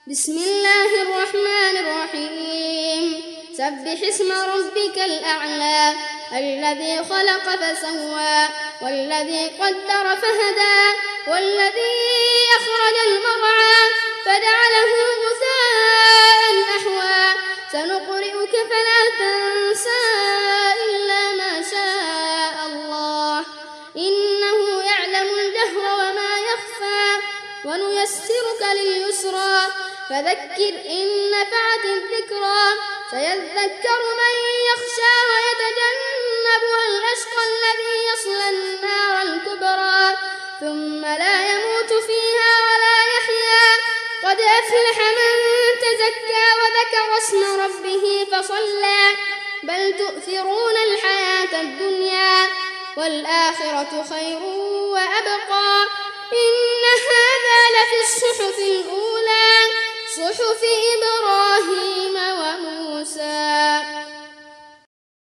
بسم الله الرحمن الرحيم سبح اسم ربك الأعلى الذي خلق فسوى والذي قدر فهدى والذي أخرج المرعى فجعله غثاء أحوى سنقرئك فلا تنسى إلا ما شاء الله إنه يعلم الجهر وما يخفى ونيسرك لليسرى فذكر إن نفعت الذكرى سيذكر من يخشى ويتجنبها الأشقى الذي يصلى النار الكبرى ثم لا يموت فيها ولا يحيا قد أفلح من تزكى وذكر اسم ربه فصلى بل تؤثرون الحياة الدنيا والآخرة خير وأبقى إن هذا لفي الصحف الأولى صحف إبراهيم